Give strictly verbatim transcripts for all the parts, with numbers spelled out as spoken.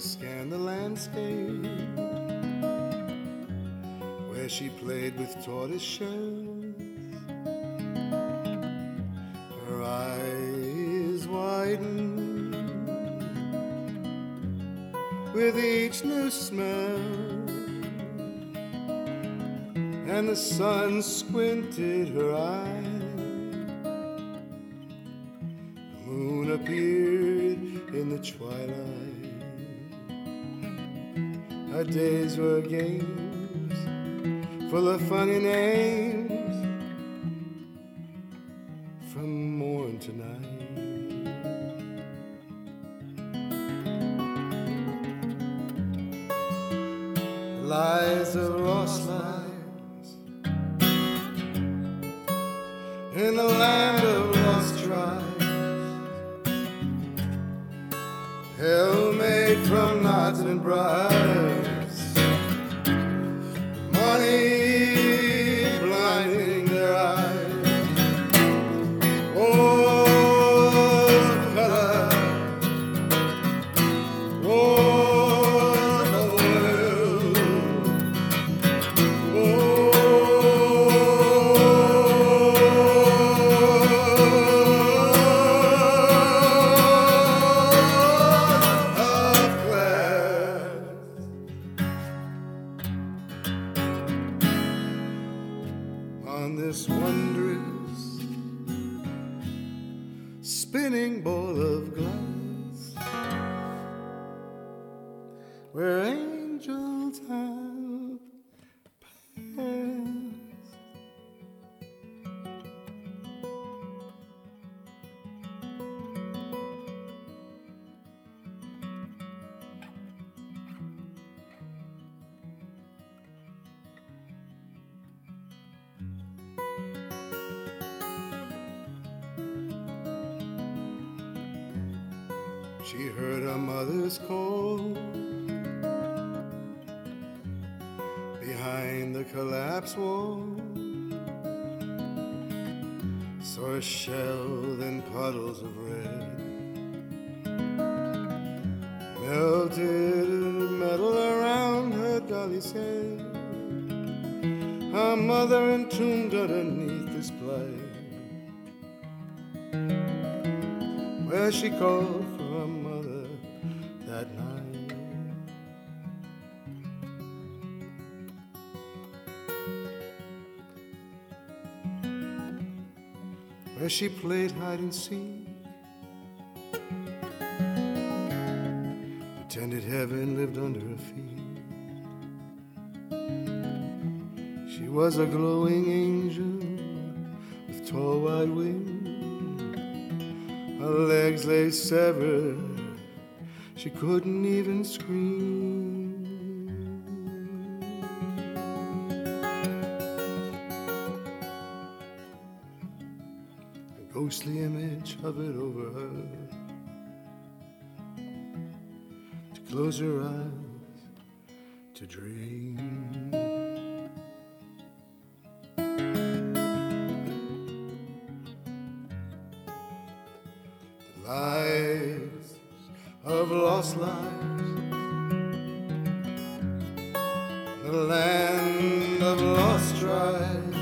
scanned the landscape where she played with tortoise shells. Her eyes widened with each new smell, and the sun squinted her eyes. The moon appeared in the twilight. Her days were games full of funny names from morn to night. Lies of lost lives in the land of lost tribes, hell made from knots and bribes, money blinding their eyes. Oh, color, oh, the world, on this wondrous spinning ball of glass, where angels have passed. She heard her mother's call behind the collapsed wall, saw a shell and puddles of red, melted metal around her dolly's head, her mother entombed underneath this plate, where she called for her mother that night. Where she played hide and seek, pretended heaven lived under her feet. She was a glowing angel with tall wide wings. Her legs lay severed, she couldn't even scream. A ghostly image hovered over her, to close her eyes to dream. Lives of lost lives, the land of lost tribes,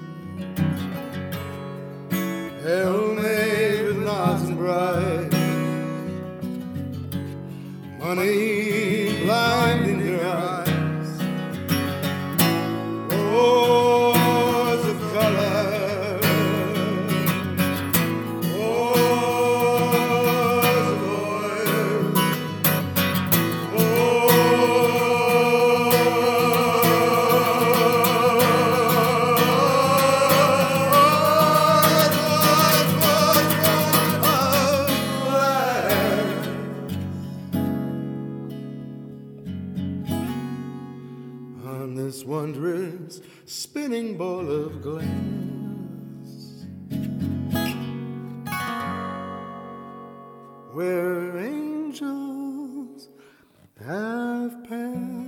hell made with knots and bribes, money blinding their eyes, wars of color. On this wondrous spinning ball of glass, where angels have passed.